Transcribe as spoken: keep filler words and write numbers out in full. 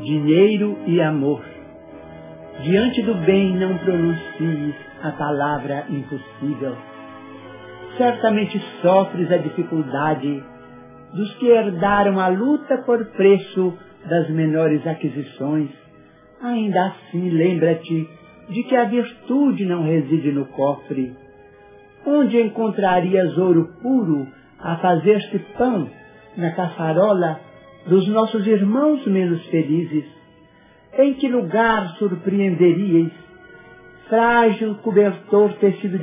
dinheiro e amor. Diante do bem não pronuncies a palavra impossível. Certamente sofres a dificuldade dos que herdaram a luta por preço das menores aquisições. Ainda assim, lembra-te de que a virtude não reside no cofre. Onde encontrarias ouro puro a fazer-se pão na caçarola dos nossos irmãos menos felizes? Em que lugar surpreenderíeis frágil cobertor tecido